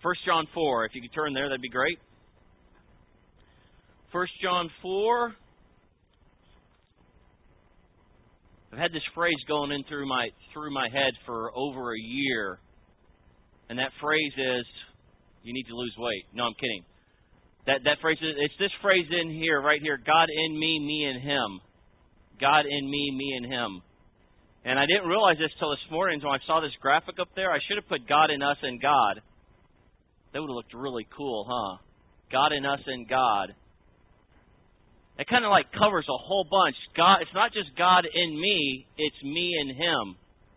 1 John 4. If you could turn there, that'd be great. 1 John 4. I've had this phrase going in through my head for over a year. And that phrase is, you need to lose weight. No, I'm kidding. That phrase is, it's this phrase in here, right here, God in me, me in Him. God in me, me in Him. And I didn't realize this till this morning when I saw this graphic up there. I should have put God in us and God. That would have looked really cool, huh? God in us and God. It kind of like covers a whole bunch. God, it's not just God in me, it's me in Him.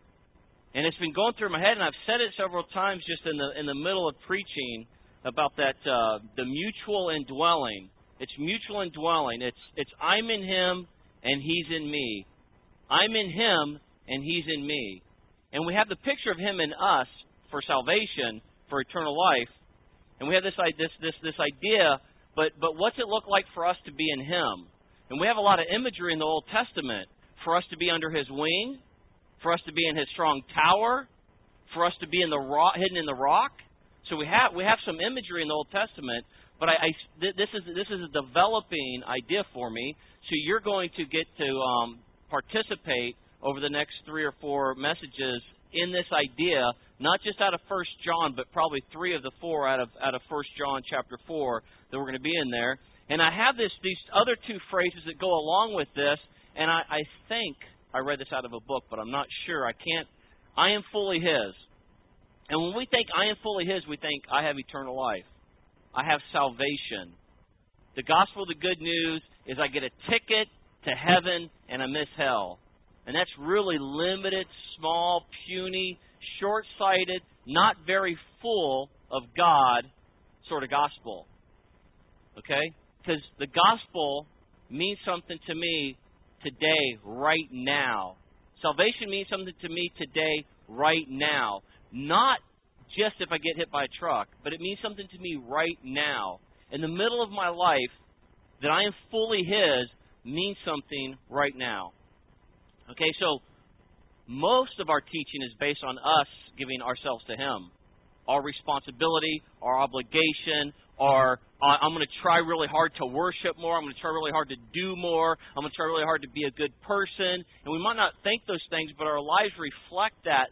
And it's been going through my head, and I've said it several times just in the middle of preaching about that the mutual indwelling. It's mutual indwelling. It's I'm in Him and He's in me. I'm in Him and He's in me. And we have the picture of Him in us for salvation, for eternal life. And we have this idea. But what's it look like for us to be in Him? And we have a lot of imagery in the Old Testament for us to be under His wing, for us to be in His strong tower, for us to be in the rock, hidden in the rock. So we have some imagery in the Old Testament. But this is a developing idea for me. So you're going to get to participate over the next 3 or 4 messages in this idea, not just out of 1 John, but probably 3 of the 4 out of 1 John chapter 4 that we're going to be in there. And I have these other 2 phrases that go along with this, and I think I read this out of a book, but I'm not sure. I am fully His. And when we think I am fully His, we think I have eternal life. I have salvation. The gospel, the good news, is I get a ticket to heaven and I miss hell. And that's really limited, small, puny, short-sighted, not very full of God sort of gospel. Okay? Because the gospel means something to me today, right now. Salvation means something to me today, right now. Not just if I get hit by a truck, but it means something to me right now. In the middle of my life, that I am fully His means something right now. Okay, so most of our teaching is based on us giving ourselves to Him. Our responsibility, our obligation, I'm going to try really hard to worship more. I'm going to try really hard to do more. I'm going to try really hard to be a good person. And we might not think those things, but our lives reflect that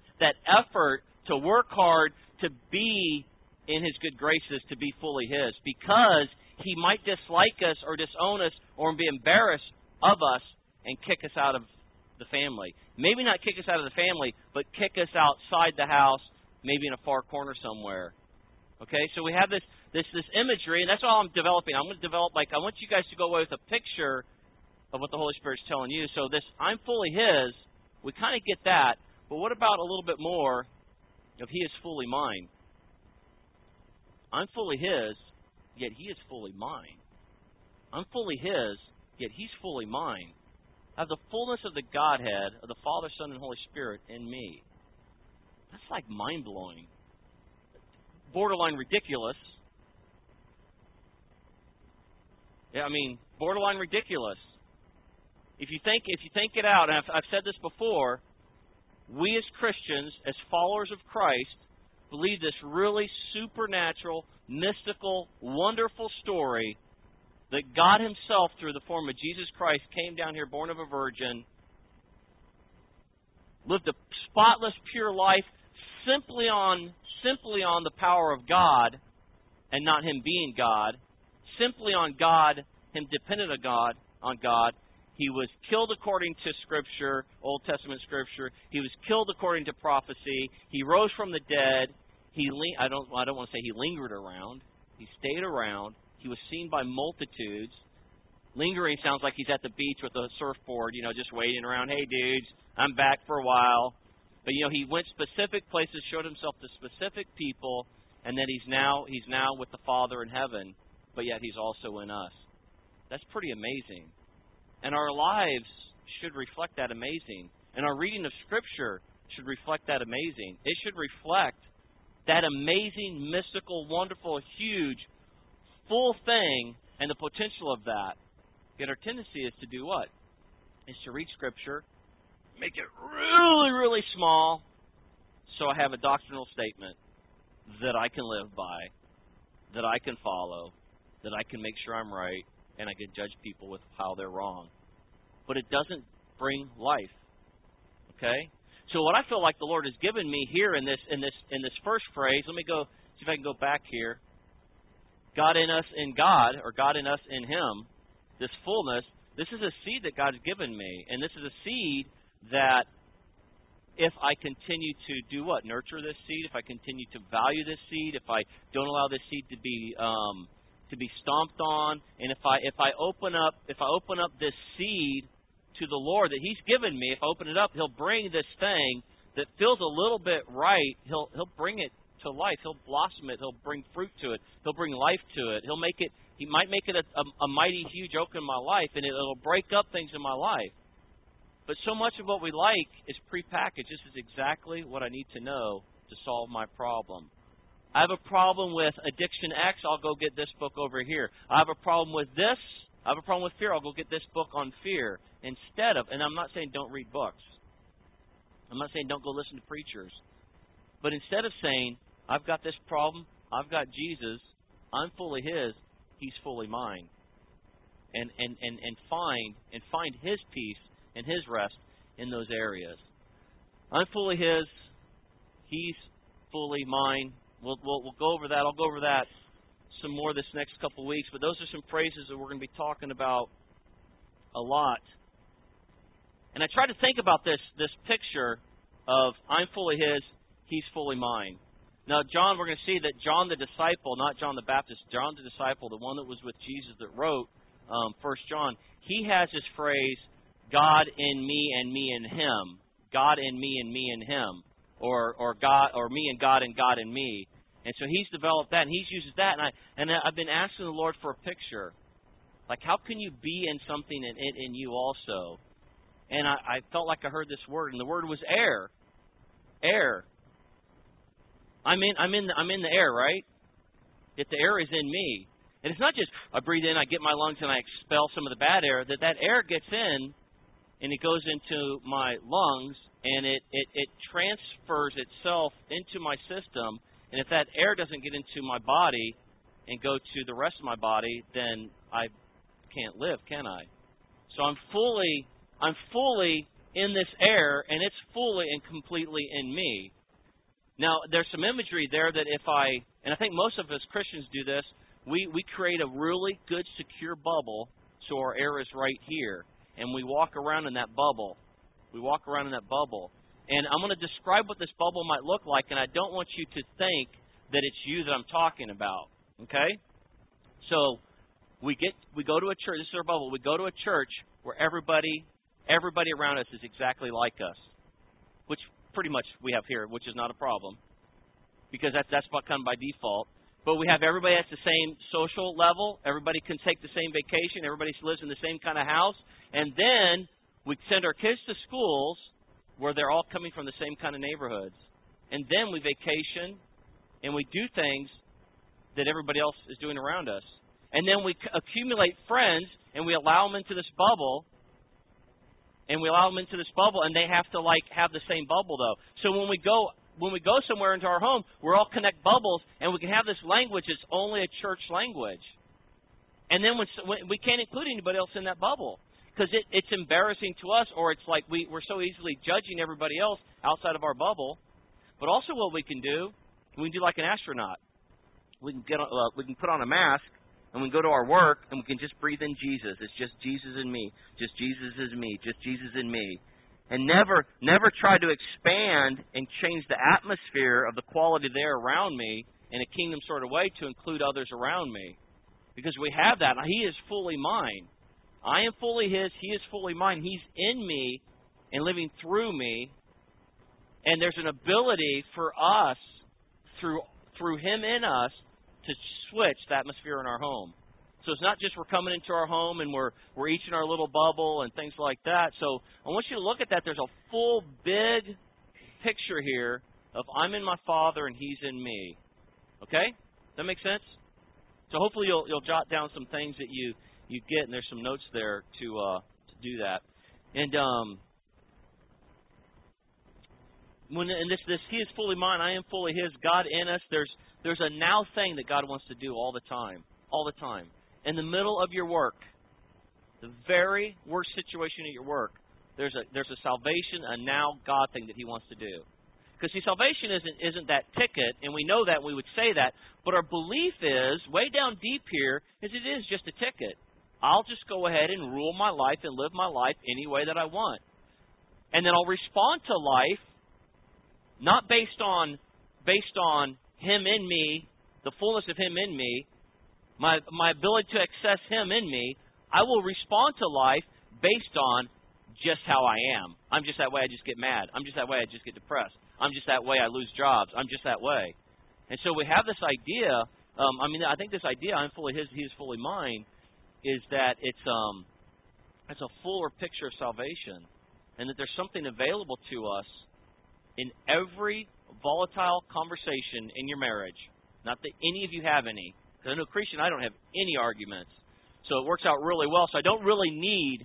effort to work hard to be in His good graces, to be fully His. Because He might dislike us or disown us or be embarrassed of us and kick us out of the family. Maybe not kick us out of the family, but kick us outside the house, maybe in a far corner somewhere. Okay, so we have this imagery, and that's all I'm developing. I'm going to develop, I want you guys to go away with a picture of what the Holy Spirit's telling you. So this, I'm fully His, we kind of get that, but what about a little bit more of He is fully mine? I'm fully His, yet He is fully mine. I'm fully His, yet He's fully mine. I have the fullness of the Godhead, of the Father, Son, and Holy Spirit in me. That's like mind-blowing. Borderline ridiculous. Yeah, I mean, borderline ridiculous. If you think it out, and I've said this before, we as Christians, as followers of Christ, believe this really supernatural, mystical, wonderful story that God Himself, through the form of Jesus Christ, came down here, born of a virgin, lived a spotless, pure life simply on the power of God and not Him being God, simply on God, Him dependent on God. He was killed according to Scripture, Old Testament Scripture. He was killed according to prophecy. He rose from the dead. I don't want to say He lingered around. He stayed around. He was seen by multitudes. Lingering sounds like He's at the beach with a surfboard, just waiting around. Hey, dudes, I'm back for a while. But, He went specific places, showed Himself to specific people, and then He's now with the Father in heaven, but yet He's also in us. That's pretty amazing. And our lives should reflect that amazing. And our reading of Scripture should reflect that amazing. It should reflect that amazing, mystical, wonderful, huge, full thing and the potential of that. Yet our tendency is to do what? Is to read Scripture, make it really, really small, so I have a doctrinal statement. that I can live by, that I can follow, that I can make sure I'm right, and I can judge people with how they're wrong. But it doesn't bring life. Okay? So what I feel like the Lord has given me here in this first phrase, let me go see if I can go back here. God in us in God, or God in us in Him, this fullness, this is a seed that God's given me. And this is a seed that if I continue to do what? Nurture this seed, if I continue to value this seed, if I don't allow this seed to be stomped on, and if I open up this seed to the Lord that He's given me, if I open it up, He'll bring this thing that feels a little bit right. He'll bring it to life. He'll blossom it. He'll bring fruit to it. He'll bring life to it. He might make it a mighty huge oak in my life, and it'll break up things in my life. But so much of what we like is prepackaged. This is exactly what I need to know to solve my problem. I have a problem with addiction X, I'll go get this book over here. I have a problem with this. I have a problem with fear, I'll go get this book on fear. Instead of, and I'm not saying don't read books. I'm not saying don't go listen to preachers. But instead of saying, I've got this problem, I've got Jesus, I'm fully His, He's fully mine. And find His peace and His rest in those areas. I'm fully His, He's fully mine. We'll go over that. I'll go over that some more this next couple weeks. But those are some phrases that we're going to be talking about a lot. And I try to think about this picture of I'm fully His, He's fully mine. Now, John, we're going to see that John the disciple, not John the Baptist, John the disciple, the one that was with Jesus that wrote 1 John, he has this phrase, God in me and me in Him. God in me and me in Him. Or God, or me and God in me. And so he's developed that, and he's uses that. And I've been asking the Lord for a picture. Like, how can you be in something and it in you also? And I felt like I heard this word, and the word was air. Air. I'm in the air, right? Yet the air is in me. And it's not just I breathe in, I get my lungs, and I expel some of the bad air. That air gets in, and it goes into my lungs, and it transfers itself into my system. And if that air doesn't get into my body and go to the rest of my body, then I can't live, can I? So I'm fully in this air, and it's fully and completely in me. Now, there's some imagery there that and I think most of us Christians do this, we create a really good, secure bubble so our air is right here. And we walk around in that bubble. And I'm going to describe what this bubble might look like, and I don't want you to think that it's you that I'm talking about. Okay? So we go to a church. This is our bubble. We go to a church where everybody around us is exactly like us, which pretty much we have here, which is not a problem because that's what comes by default. But we have everybody at the same social level. Everybody can take the same vacation. Everybody lives in the same kind of house. And then we send our kids to schools where they're all coming from the same kind of neighborhoods. And then we vacation and we do things that everybody else is doing around us. And then we accumulate friends and we allow them into this bubble. And they have to have the same bubble though. So when we go somewhere into our home, we're all connect bubbles, and we can have this language that's only a church language. And then when we can't include anybody else in that bubble because it's embarrassing to us, or it's like we're so easily judging everybody else outside of our bubble. But also, what we can do like an astronaut. We can put on a mask. And we can go to our work, and we can just breathe in Jesus. It's just Jesus in me. Just Jesus is me. Just Jesus in me. And never try to expand and change the atmosphere of the quality there around me in a kingdom sort of way to include others around me. Because we have that. He is fully mine. I am fully His. He is fully mine. He's in me and living through me. And there's an ability for us, through Him in us, to switch the atmosphere in our home. So it's not just we're coming into our home and we're each in our little bubble and things like that. So I want you to look at that. There's a full, big picture here of I'm in my Father and He's in me. Okay? Does that make sense? So hopefully you'll jot down some things that you get, and there's some notes there to do that. And when in this He is fully mine, I am fully His, God in us, there's a now thing that God wants to do all the time. All the time. In the middle of your work, the very worst situation at your work, there's a salvation, a now God thing that He wants to do. Because see, salvation isn't that ticket, and we know that, and we would say that, but our belief is, way down deep here, is it is just a ticket. I'll just go ahead and rule my life and live my life any way that I want. And then I'll respond to life not based on Him in me, the fullness of Him in me, my ability to access Him in me. I will respond to life based on just how I am. I'm just that way, I just get mad. I'm just that way, I just get depressed. I'm just that way, I lose jobs. I'm just that way. And so we have this idea, I think this idea, I'm fully His, He is fully mine, is that it's a fuller picture of salvation, and that there's something available to us in every volatile conversation in your marriage. Not that any of you have any. Because I know, Christian, I don't have any arguments. So it works out really well. So I don't really need,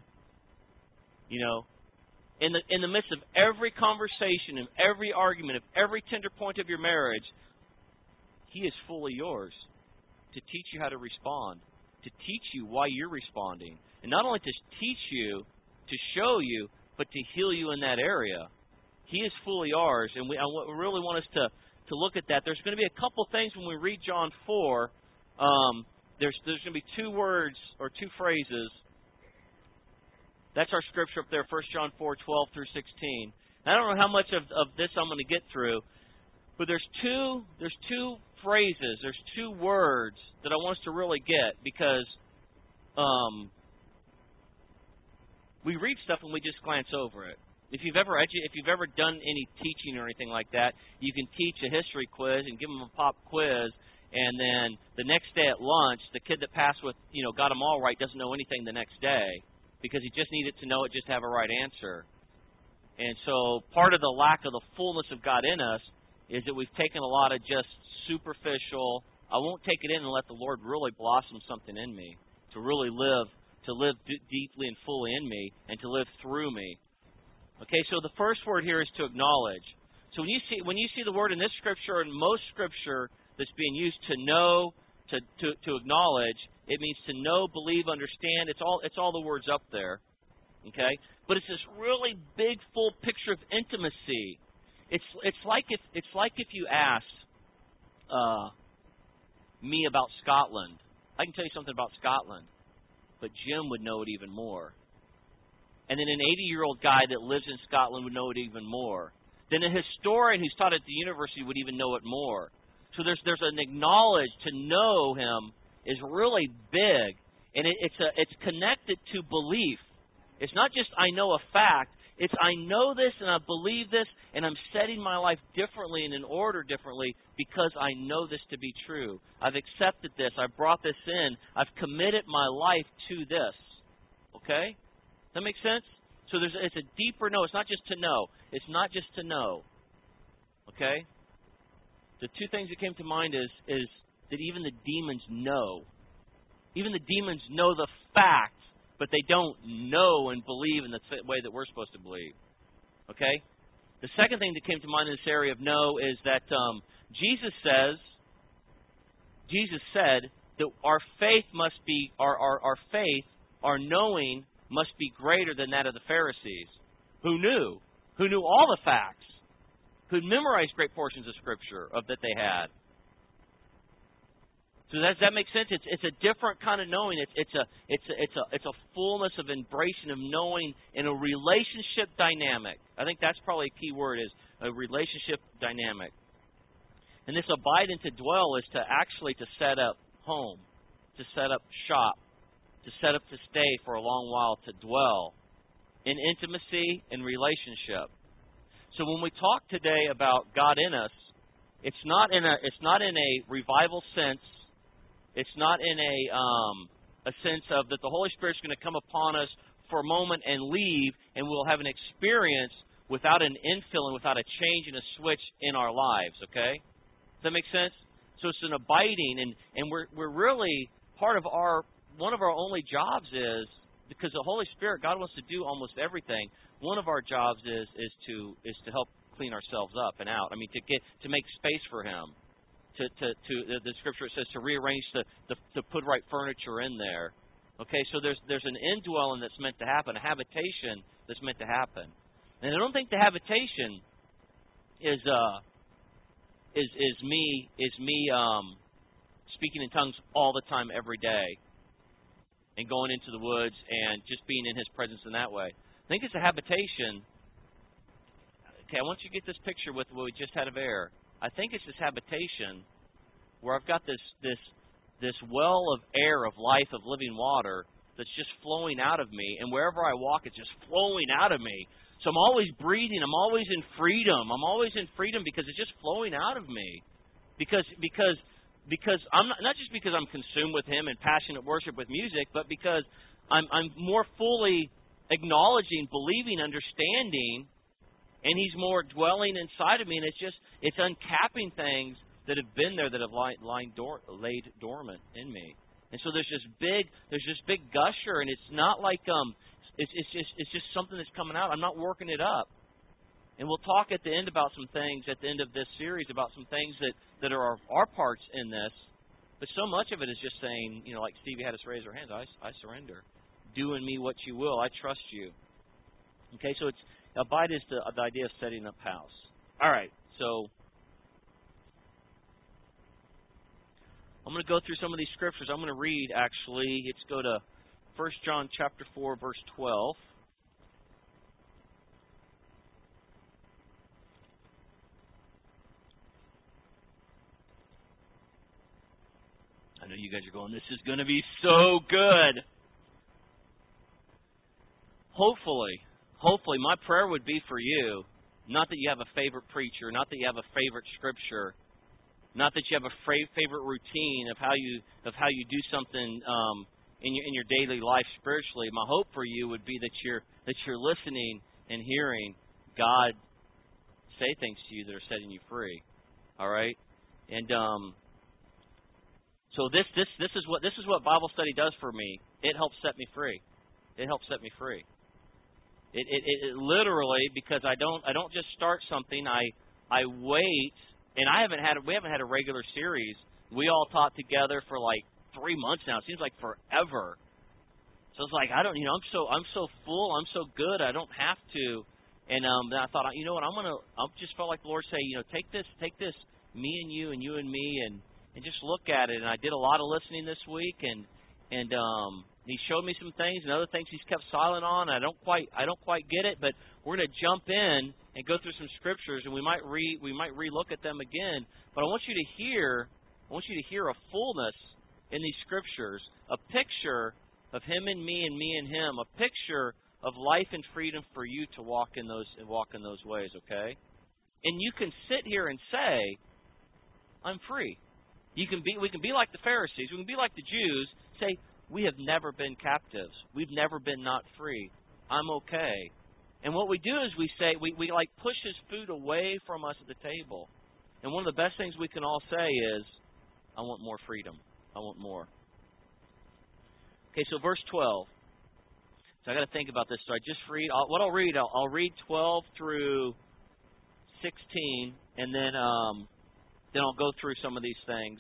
in the midst of every conversation, of every argument, of every tender point of your marriage, He is fully yours to teach you how to respond, to teach you why you're responding. And not only to teach you, to show you, but to heal you in that area. He is fully ours, and we really want us to look at that. There's going to be a couple things when we read John 4. There's going to be two words or two phrases. That's our scripture up there, 1 John 4, 12 through 16. I don't know how much of this I'm going to get through, but there's two phrases, there's two words that I want us to really get, because we read stuff and we just glance over it. If you've ever done any teaching or anything like that, you can teach a history quiz and give them a pop quiz, and then the next day at lunch, the kid that passed with, got them all right doesn't know anything the next day, because he just needed to know it just to have a right answer. And so part of the lack of the fullness of God in us is that we've taken a lot of just superficial, I won't take it in and let the Lord really blossom something in me, to really live deeply and fully in me, and to live through me. Okay, so the first word here is to acknowledge. So when you see the word in this scripture and most scripture that's being used, to know, to acknowledge, it means to know, believe, understand. It's all the words up there. Okay, but it's this really big, full picture of intimacy. It's like if you asked me about Scotland. I can tell you something about Scotland, but Jim would know it even more. And then an 80-year-old guy that lives in Scotland would know it even more. Then a historian who's taught at the university would even know it more. So there's an acknowledge, to know Him is really big, and it's connected to belief. It's not just I know a fact. It's I know this and I believe this, and I'm setting my life differently and in order differently because I know this to be true. I've accepted this. I've brought this in. I've committed my life to this. Okay? Does that make sense? So it's a deeper know. It's not just to know. It's not just to know. Okay? The two things that came to mind is that even the demons know. Even the demons know the fact, but they don't know and believe in the way that we're supposed to believe. Okay? The second thing that came to mind in this area of know is that Jesus said that our faith must be, our faith, our knowing must be greater than that of the Pharisees, who knew all the facts, who memorized great portions of Scripture that they had. So does that make sense? It's a different kind of knowing. It's a fullness of embracing, of knowing in a relationship dynamic. I think that's probably a key word, is a relationship dynamic. And this abide and to dwell is to set up home, to set up shop, to set up to stay for a long while, to dwell in intimacy and relationship. So when we talk today about God in us, it's not in a revival sense. It's not in a sense of that the Holy Spirit's going to come upon us for a moment and leave, and we'll have an experience without an infill and without a change and a switch in our lives. Okay, does that make sense? So it's an abiding, and we're really part of one of our only jobs is, because the Holy Spirit, God wants to do almost everything. One of our jobs is to help clean ourselves up and out. I mean, to make space for Him. The Scripture says to rearrange to put right furniture in there. Okay, so there's an indwelling that's meant to happen, a habitation that's meant to happen, and I don't think the habitation is me speaking in tongues all the time every day and going into the woods and just being in His presence in that way. I think it's a habitation. Okay, I want you to get this picture with what we just had of air. I think it's this habitation where I've got this well of air, of life, of living water that's just flowing out of me, and wherever I walk, it's just flowing out of me. So I'm always breathing. I'm always in freedom. I'm always in freedom because it's just flowing out of me. Because I'm not just because I'm consumed with Him and passionate worship with music, but because I'm more fully acknowledging, believing, understanding. And He's more dwelling inside of me, and it's uncapping things that have been there that have laid dormant in me. And so there's this big gusher, and it's not like it's just something that's coming out. I'm not working it up. And we'll talk at the end about some things at the end of this series about some things that are our parts in this. But so much of it is just saying, like Stevie had us raise our hands. I surrender. Do in me what You will. I trust You. Okay, so abide is the idea of setting up house. All right, so I'm going to go through some of these scriptures. I'm going to read, actually. Let's go to 1 John chapter 4, verse 12. I know you guys are going, this is going to be so good. Hopefully, my prayer would be for you, not that you have a favorite preacher, not that you have a favorite scripture, not that you have a favorite routine of how you do something in your daily life spiritually. My hope for you would be that you're listening and hearing God say things to you that are setting you free. All right, and so this is what Bible study does for me. It helps set me free. It helps set me free. It literally, because I don't just start something. I wait, and we haven't had a regular series. We all taught together for like 3 months now. It seems like forever. So it's like I'm so full. I'm so good. I don't have to. And then I thought, you know what? I just felt like the Lord say, take this, me and you and me, and just look at it. And I did a lot of listening this week, and He showed me some things and other things He's kept silent on. I don't quite get it, but we're going to jump in and go through some scriptures, and we might relook at them again. But I want you to hear a fullness in these scriptures, a picture of Him and me and Him, a picture of life and freedom for you to walk in those ways. Okay, and you can sit here and say, "I'm free." We can be like the Pharisees. We can be like the Jews. Say, we have never been captives. We've never been not free. I'm okay. And what we do is we say, we like push His food away from us at the table. And one of the best things we can all say is, I want more freedom. I want more. Okay, so verse 12. So I got to think about this. So I just read, I'll read 12 through 16, and then I'll go through some of these things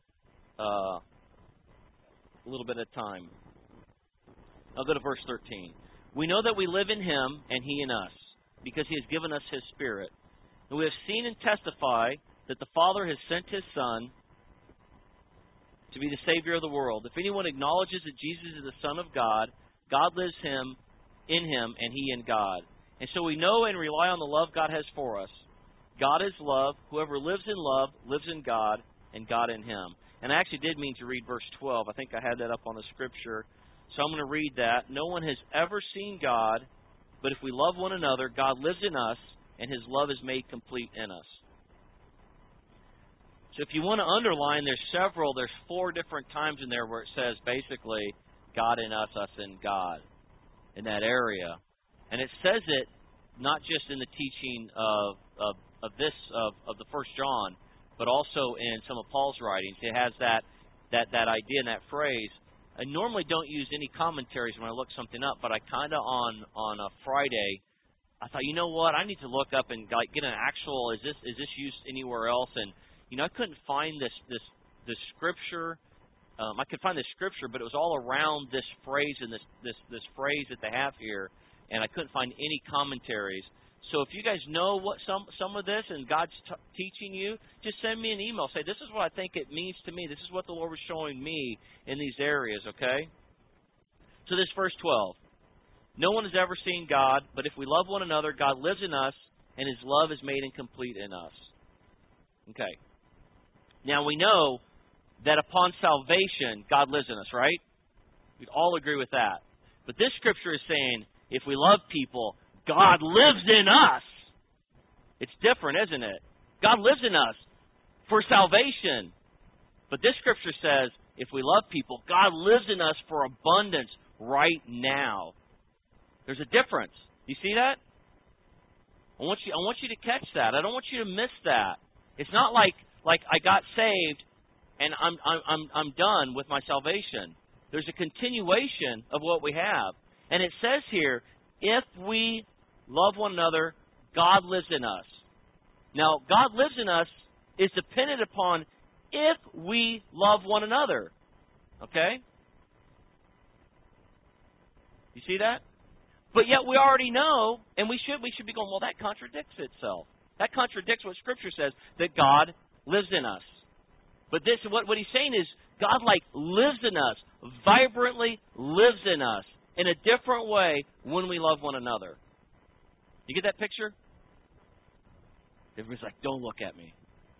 a little bit at a time. I'll go to verse 13. We know that we live in Him and He in us, because He has given us His Spirit. And we have seen and testify that the Father has sent His Son to be the Savior of the world. If anyone acknowledges that Jesus is the Son of God, God lives in Him and He in God. And so we know and rely on the love God has for us. God is love. Whoever lives in love lives in God, and God in him. And I actually did mean to read verse 12. I think I had that up on the scripture. So I'm going to read that. No one has ever seen God, but if we love one another, God lives in us, and His love is made complete in us. So if you want to underline, there's 4 different times in there where it says basically God in us, us in God, in that area. And it says it not just in the teaching of the First John, but also in some of Paul's writings. It has that idea and that phrase. I normally don't use any commentaries when I look something up, but I kind of on a Friday I thought, you know what? I need to look up and like get an actual. Is this used anywhere else? And I couldn't find this scripture. I could find the scripture, but it was all around this phrase and this phrase that they have here, and I couldn't find any commentaries. So if you guys know what some of this and God's teaching you, just send me an email. Say, this is what I think it means to me. This is what the Lord was showing me in these areas, okay? So this verse 12. No one has ever seen God, but if we love one another, God lives in us, and His love is made complete in us. Okay. Now we know that upon salvation, God lives in us, right? We'd all agree with that. But this scripture is saying, if we love people, God lives in us. It's different, isn't it? God lives in us for salvation. But this scripture says, if we love people, God lives in us for abundance right now. There's a difference. Do you see that? I want you to catch that. I don't want you to miss that. It's not like I got saved and I'm done with my salvation. There's a continuation of what we have. And it says here, if we love one another, God lives in us. Now, God lives in us is dependent upon if we love one another. Okay? You see that? But yet we already know, and we should be going, well, that contradicts itself. That contradicts what Scripture says, that God lives in us. But this, what he's saying is, God lives in us, vibrantly lives in us, in a different way when we love one another. You get that picture? Everybody's like, don't look at me.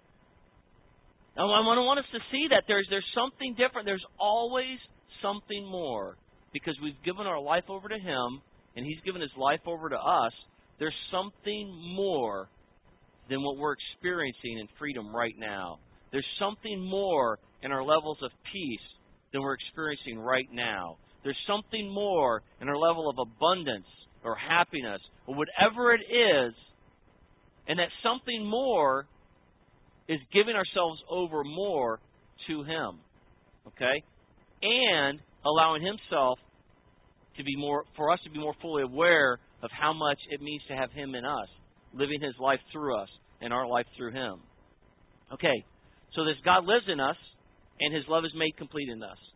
Now, I want us to see that there's something different. There's always something more. Because we've given our life over to Him, and He's given His life over to us, there's something more than what we're experiencing in freedom right now. There's something more in our levels of peace than we're experiencing right now. There's something more in our level of abundance or happiness or whatever it is, and that something more is giving ourselves over more to Him, okay? And allowing Himself to be more, for us to be more fully aware of how much it means to have Him in us, living His life through us and our life through Him. Okay, so this God lives in us, and His love is made complete in us.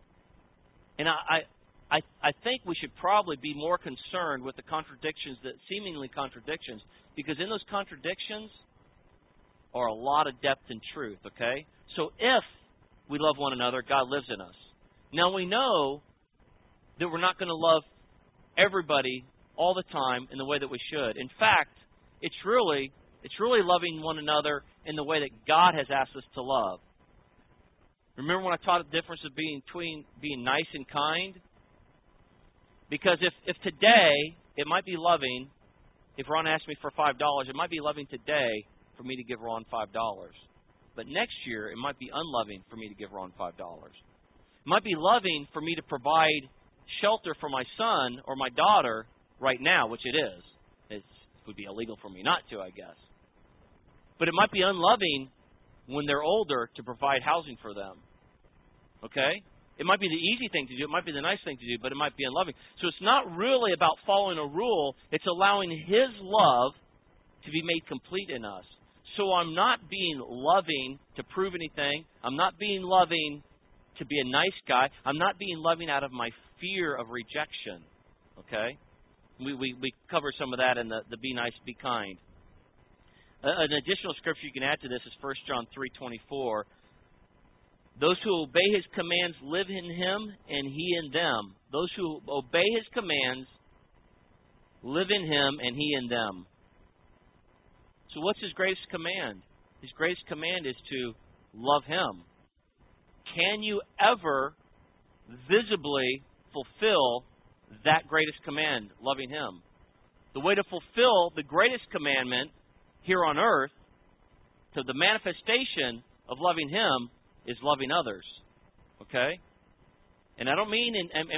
And I think we should probably be more concerned with the contradictions, that seemingly contradictions, because in those contradictions are a lot of depth and truth, okay? So if we love one another, God lives in us. Now we know that we're not going to love everybody all the time in the way that we should. In fact, it's really loving one another in the way that God has asked us to love. Remember when I taught the difference between being nice and kind? Because if today it might be loving, if Ron asked me for $5, it might be loving today for me to give Ron $5. But next year, it might be unloving for me to give Ron $5. It might be loving for me to provide shelter for my son or my daughter right now, which it is. It would be illegal for me not to, I guess. But it might be unloving when they're older to provide housing for them. Okay? It might be the easy thing to do. It might be the nice thing to do, but it might be unloving. So it's not really about following a rule. It's allowing His love to be made complete in us. So I'm not being loving to prove anything. I'm not being loving to be a nice guy. I'm not being loving out of my fear of rejection. Okay? We covered some of that in the be nice, be kind. An additional scripture you can add to this is 1 John 3:24. Those who obey His commands live in Him and He in them. Those who obey His commands live in Him and He in them. So what's His greatest command? His greatest command is to love Him. Can you ever visibly fulfill that greatest command, loving Him? The way to fulfill the greatest commandment here on earth, to the manifestation of loving Him, is loving others. Okay? And I don't mean,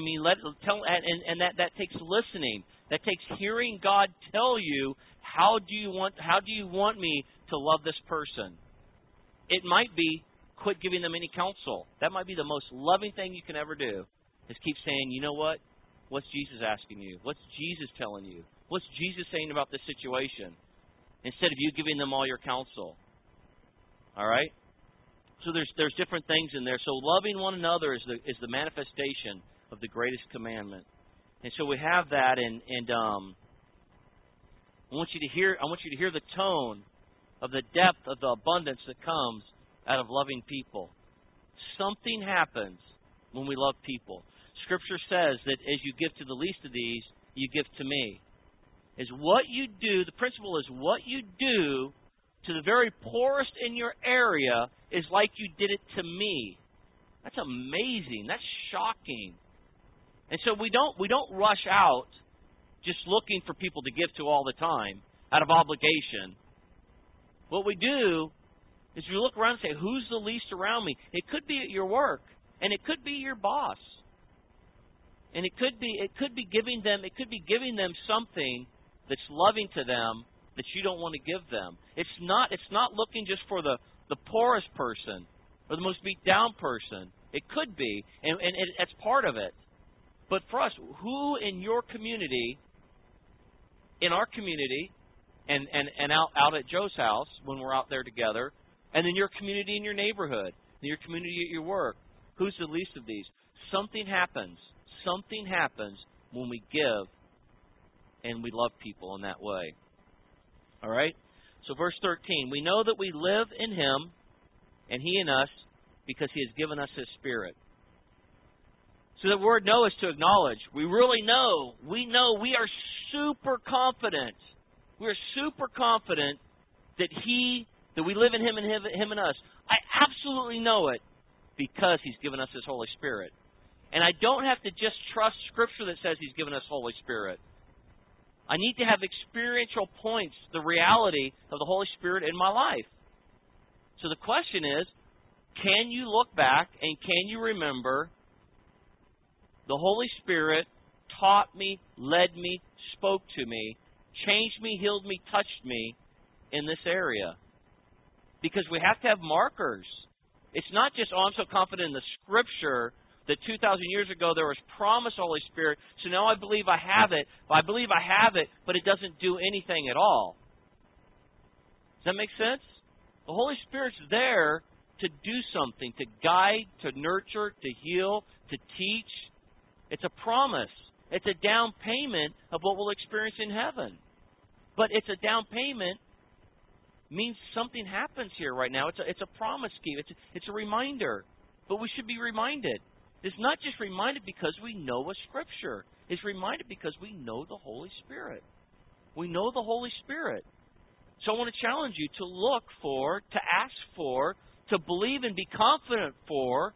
that takes listening. That takes hearing God tell you, how do you want me to love this person? It might be, quit giving them any counsel. That might be the most loving thing you can ever do, is keep saying, you know what? What's Jesus asking you? What's Jesus telling you? What's Jesus saying about this situation? Instead of you giving them all your counsel. All right? So there's different things in there. So loving one another is the manifestation of the greatest commandment. And so we have that, and I want you to hear the tone of the depth of the abundance that comes out of loving people. Something happens when we love people. Scripture says that as you give to the least of these, you give to me. Is what you do, the principle is what you do to the very poorest in your area is like you did it to me. That's amazing. That's shocking. And so we don't rush out just looking for people to give to all the time out of obligation. What we do is we look around and say, who's the least around me? It could be at your work, and it could be your boss. And it could be giving them something that's loving to them that you don't want to give them. It's not looking just for the poorest person or the most beat down person. It could be, and that's part of it. But for us, who in your community, in our community, and out at Joe's house when we're out there together, and then your community in your neighborhood, and your community at your work, who's the least of these? Something happens. Something happens when we give and we love people in that way. All right? So verse 13, we know that we live in Him and He in us because He has given us His Spirit. So the word know is to acknowledge. We really know. We know. We are super confident. We are super confident that we live in Him and Him in us. I absolutely know it because He's given us His Holy Spirit. And I don't have to just trust Scripture that says He's given us Holy Spirit. I need to have experiential points, the reality of the Holy Spirit in my life. So the question is, can you look back and can you remember the Holy Spirit taught me, led me, spoke to me, changed me, healed me, touched me in this area? Because we have to have markers. It's not just, I'm so confident in the Scripture that 2,000 years ago there was promised Holy Spirit, so now I believe I have it. Well, I believe I have it, but it doesn't do anything at all. Does that make sense? The Holy Spirit's there to do something, to guide, to nurture, to heal, to teach. It's a promise. It's a down payment of what we'll experience in heaven. But it's a down payment means something happens here right now. It's a promise scheme. It's a reminder. But we should be reminded. It's not just reminded because we know a Scripture. It's reminded because we know the Holy Spirit. We know the Holy Spirit. So I want to challenge you to look for, to ask for, to believe and be confident for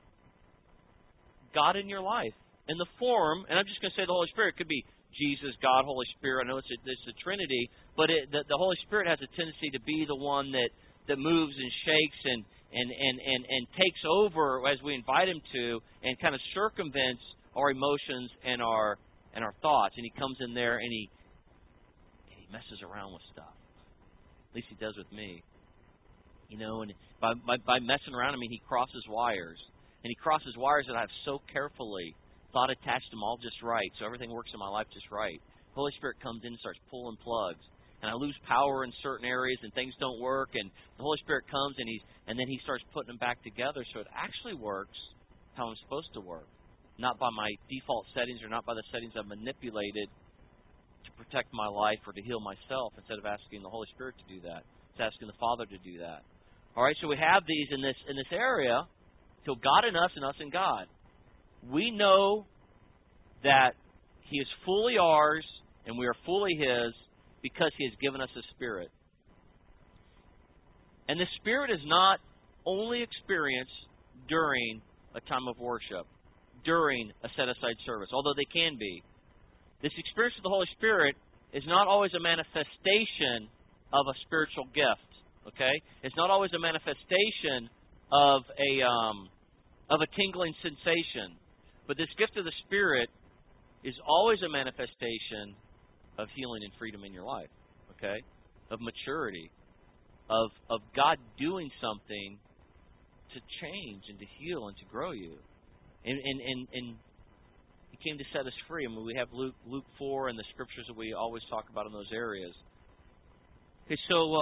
God in your life. In the form, and I'm just going to say the Holy Spirit, could be Jesus, God, Holy Spirit. I know it's a Trinity, but the Holy Spirit has a tendency to be the one that moves and shakes and takes over as we invite Him to, and kind of circumvents our emotions and our thoughts. And He comes in there and he messes around with stuff. At least He does with me. You know, and by messing around, I mean He crosses wires. And He crosses wires that I've so carefully thought attached them all just right, so everything works in my life just right. The Holy Spirit comes in and starts pulling plugs, and I lose power in certain areas, and things don't work, and the Holy Spirit comes, and then He starts putting them back together, so it actually works how I'm supposed to work, not by my default settings or not by the settings I've manipulated to protect my life or to heal myself. Instead of asking the Holy Spirit to do that, it's asking the Father to do that. All right, so we have these in this area. So God in us and us in God. We know that He is fully ours and we are fully His because He has given us His Spirit. And the Spirit is not only experienced during a time of worship, during a set-aside service, although they can be. This experience of the Holy Spirit is not always a manifestation of a spiritual gift. Okay? It's not always a manifestation of a tingling sensation. But this gift of the Spirit is always a manifestation of healing and freedom in your life, okay? Of maturity, of God doing something to change and to heal and to grow you. And came to set us free. I mean, we have Luke 4 and the scriptures that we always talk about in those areas. Okay, so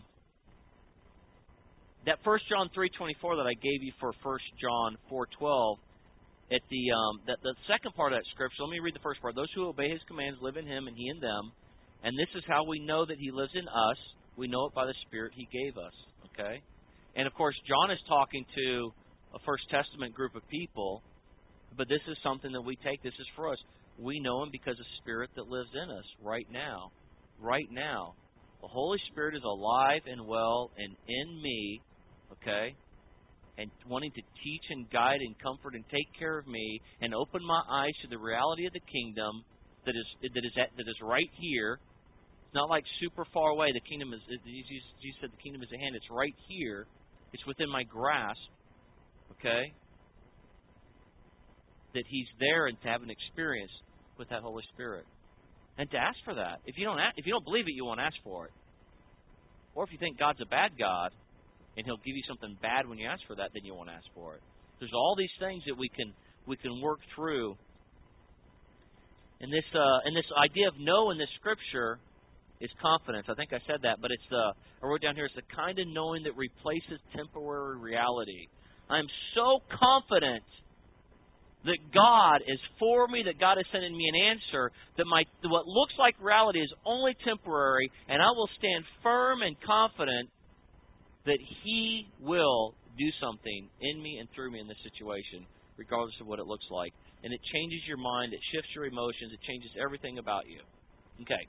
that 1 John 3:24 that I gave you for 1 John 4:12, at the second part of that scripture, let me read the first part. Those who obey His commands live in Him and He in them, and this is how we know that He lives in us. We know it by the Spirit He gave us. Okay, and of course John is talking to a First Testament group of people, but this is something that we take. This is for us. We know Him because of the Spirit that lives in us right now. Right now. The Holy Spirit is alive and well and in me, okay, and wanting to teach and guide and comfort and take care of me and open my eyes to the reality of the kingdom that is right here. It's not like super far away. The kingdom is, Jesus said the kingdom is at hand. It's right here. It's within my grasp, okay, that He's there and to have an experience with that Holy Spirit. And to ask for that. If you don't believe it, you won't ask for it. Or if you think God's a bad God and He'll give you something bad when you ask for that, then you won't ask for it. There's all these things that we can work through. And this idea of know in this scripture is confidence. I think I said that, but I wrote down here, it's the kind of knowing that replaces temporary reality. I'm so confident that God is for me, that God is sending me an answer, that what looks like reality is only temporary, and I will stand firm and confident that He will do something in me and through me in this situation, regardless of what it looks like. And it changes your mind, it shifts your emotions, it changes everything about you. Okay.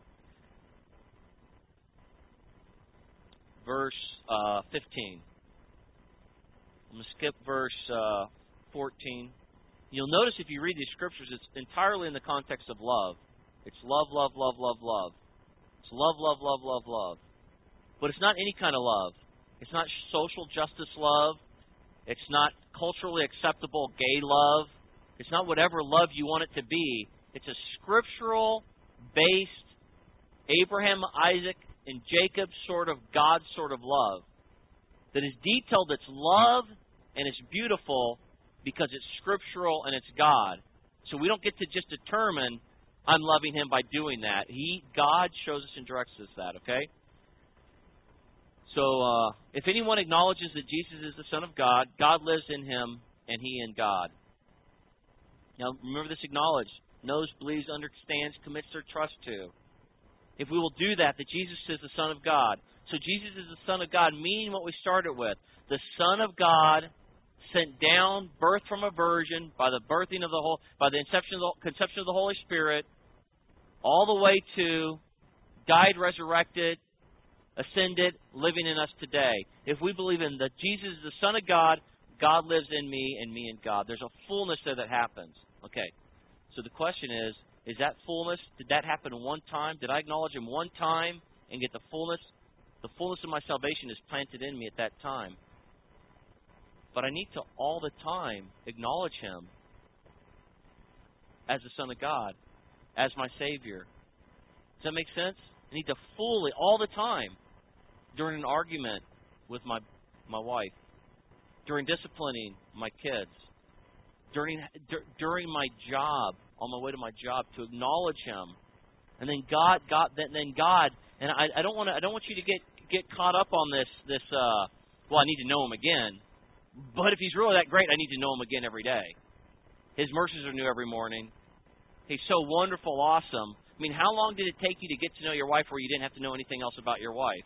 Verse 15. I'm going to skip verse 14. You'll notice if you read these scriptures, it's entirely in the context of love. It's love, love, love, love, love. It's love, love, love, love, love. But it's not any kind of love. It's not social justice love. It's not culturally acceptable gay love. It's not whatever love you want it to be. It's a scriptural-based Abraham, Isaac, and Jacob sort of God sort of love that is detailed. It's love and it's beautiful because it's scriptural and it's God. So we don't get to just determine I'm loving Him by doing that. God shows us and directs us that, okay? So if anyone acknowledges that Jesus is the Son of God, God lives in Him and He in God. Now remember this: acknowledge, knows, believes, understands, commits their trust to. If we will do that Jesus is the Son of God. So Jesus is the Son of God, meaning what we started with. The Son of God sent down, birthed from a virgin, by the conception of the Holy Spirit, all the way to died, resurrected, ascended, living in us today. If we believe in that Jesus is the Son of God, God lives in me and me in God. There's a fullness there that happens. Okay, so the question is that fullness, did that happen one time? Did I acknowledge Him one time and get the fullness? The fullness of my salvation is planted in me at that time. But I need to all the time acknowledge Him as the Son of God, as my Savior. Does that make sense? I need to fully, all the time, during an argument with my wife, during disciplining my kids, during my job, on my way to my job, to acknowledge Him, and then God, and I don't want you to get caught up on this. Well, I need to know Him again. But if He's really that great, I need to know Him again every day. His mercies are new every morning. He's so wonderful, awesome. I mean, how long did it take you to get to know your wife where you didn't have to know anything else about your wife?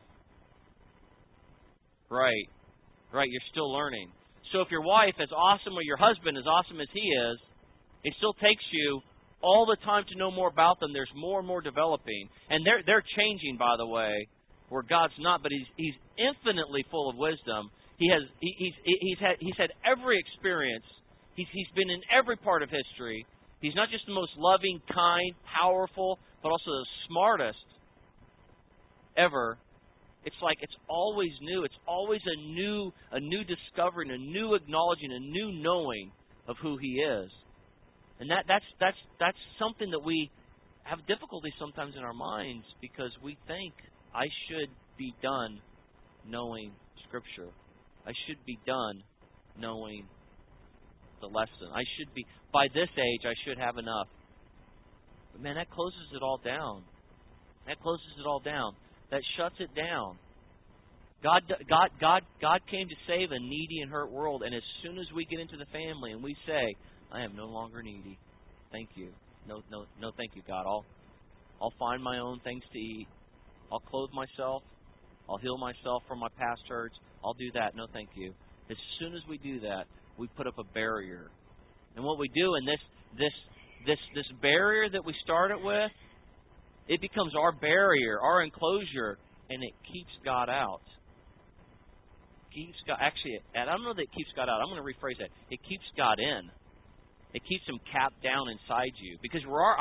Right. You're still learning. So if your wife is awesome or your husband is awesome as he is, it still takes you all the time to know more about them. There's more and more developing. And they're changing, by the way, where God's not, but He's infinitely full of wisdom. He's had every experience. He's been in every part of history. He's not just the most loving, kind, powerful, but also the smartest ever. It's like it's always new. It's always a new discovery, and a new acknowledging, a new knowing of who He is. And that's something that we have difficulty sometimes in our minds, because we think I should be done knowing Scripture. I should be done knowing the lesson. I should be, by this age, I should have enough. But man, that closes it all down. That closes it all down. That shuts it down. God came to save a needy and hurt world, and as soon as we get into the family and we say, I am no longer needy, thank you. No, thank you, God. I'll find my own things to eat. I'll clothe myself. I'll heal myself from my past hurts. I'll do that. No, thank you. As soon as we do that, we put up a barrier. And what we do in this barrier that we started with, it becomes our barrier, our enclosure, and it keeps God out. Actually, I don't know that it keeps God out. I'm going to rephrase that. It keeps God in. It keeps Him capped down inside you because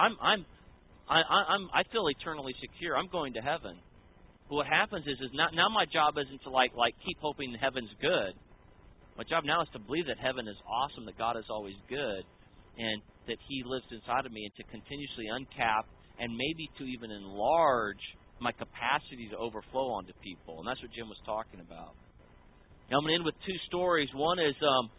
I feel eternally secure. I'm going to heaven. But what happens is now my job isn't to like keep hoping heaven's good. My job now is to believe that heaven is awesome, that God is always good, and that He lives inside of me, and to continuously uncap and maybe to even enlarge my capacity to overflow onto people. And that's what Jim was talking about. Now I'm going to end with two stories. One is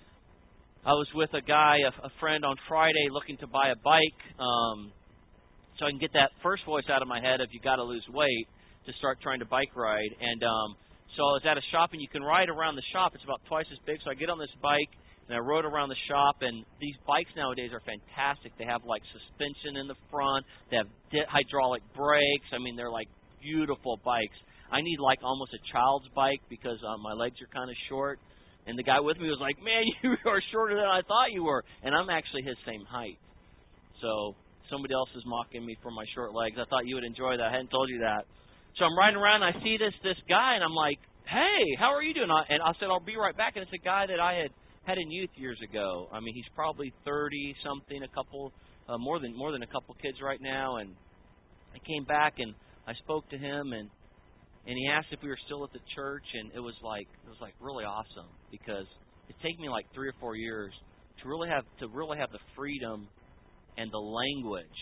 I was with a guy, a friend on Friday looking to buy a bike so I can get that first voice out of my head of you got to lose weight to start trying to bike ride. And so I was at a shop, and you can ride around the shop. It's about twice as big. So I get on this bike, and I rode around the shop. And these bikes nowadays are fantastic. They have, like, suspension in the front. They have hydraulic brakes. I mean, they're, like, beautiful bikes. I need, like, almost a child's bike because my legs are kind of short. And the guy with me was like, man, you are shorter than I thought you were. And I'm actually his same height. So somebody else is mocking me for my short legs. I thought you would enjoy that. I hadn't told you that. So I'm riding around, and I see this guy, and I'm like, hey, how are you doing? And I said, I'll be right back. And it's a guy that I had in youth years ago. I mean, he's probably 30-something, more than a couple kids right now. And I came back, and I spoke to him, and he asked if we were still at the church, and it was like really awesome because it taken me like 3 or 4 years to really have the freedom and the language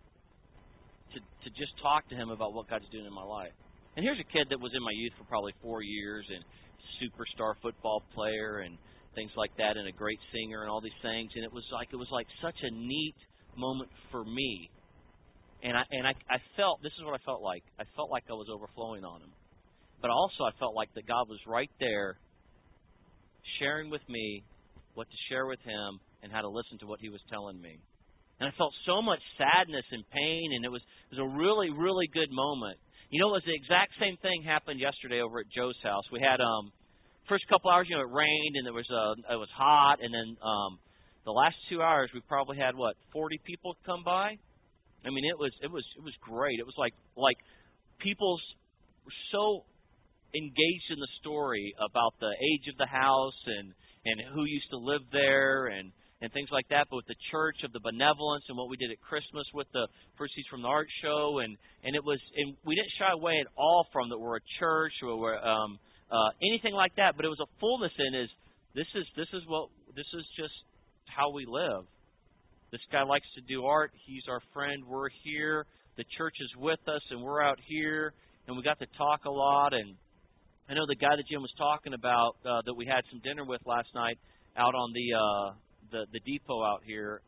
to just talk to him about what God's doing in my life. And here's a kid that was in my youth for probably 4 years and superstar football player and things like that, and a great singer and all these things. And it was like such a neat moment for me. And I felt, this is what I felt like. I felt like I was overflowing on him. But also I felt like that God was right there sharing with me what to share with him and how to listen to what he was telling me. And I felt so much sadness and pain, and it was a really, really good moment. You know, it was the exact same thing happened yesterday over at Joe's house. We had first couple hours, it rained and it was hot, and then the last 2 hours we probably had 40 people come by. I mean, it was great. It was like people were so engaged in the story about the age of the house and who used to live there and things like that, but with the church of the benevolence and what we did at Christmas with the proceeds from the art show, and we didn't shy away at all from that we're a church or we're anything like that, but it was a fullness in this is just how we live. This guy likes to do art. He's our friend. We're here. The church is with us, and we're out here, and we got to talk a lot. And I know the guy that Jim was talking about that we had some dinner with last night out on the depot out here.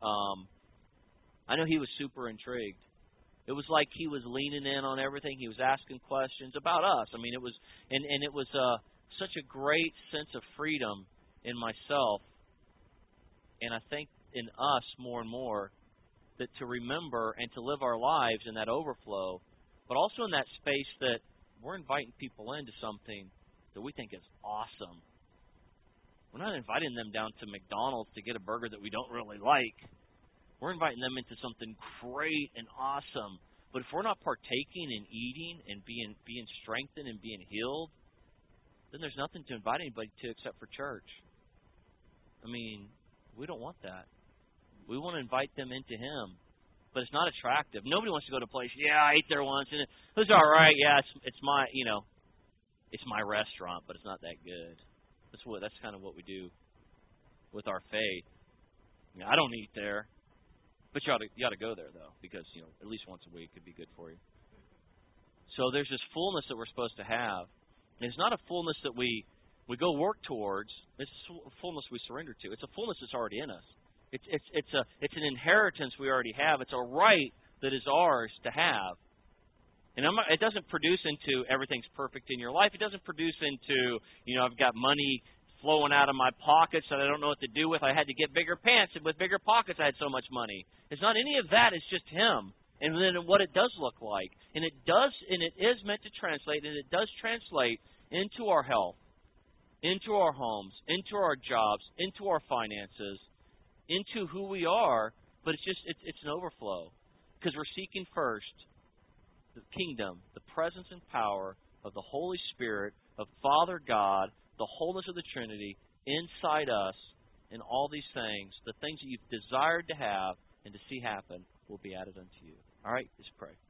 I know he was super intrigued. It was like he was leaning in on everything. He was asking questions about us. I mean, it was such a great sense of freedom in myself, and I think in us more and more that to remember and to live our lives in that overflow, but also in that space that we're inviting people into something that we think is awesome. We're not inviting them down to McDonald's to get a burger that we don't really like. We're inviting them into something great and awesome. But if we're not partaking and eating and being strengthened and being healed, then there's nothing to invite anybody to except for church. I mean, we don't want that. We want to invite them into Him. But it's not attractive. Nobody wants to go to a place, yeah, I ate there once, and it was all right. Yeah, it's my, it's my restaurant, but it's not that good. That's kind of what we do with our faith. I don't eat there, but you ought to go there though, because at least once a week could be good for you. So there's this fullness that we're supposed to have. And it's not a fullness that we go work towards. It's a fullness we surrender to. It's a fullness that's already in us. It's an inheritance we already have. It's a right that is ours to have. And it doesn't produce into everything's perfect in your life. It doesn't produce into, I've got money flowing out of my pockets that I don't know what to do with. I had to get bigger pants, and with bigger pockets I had so much money. It's not any of that. It's just Him. And then what it does look like. And it is meant to translate, and it does translate into our health, into our homes, into our jobs, into our finances, into who we are. But it's an overflow. Because we're seeking first the kingdom, the presence and power of the Holy Spirit, of Father God, the wholeness of the Trinity inside us, and all these things, the things that you've desired to have and to see happen, will be added unto you. All right, let's pray.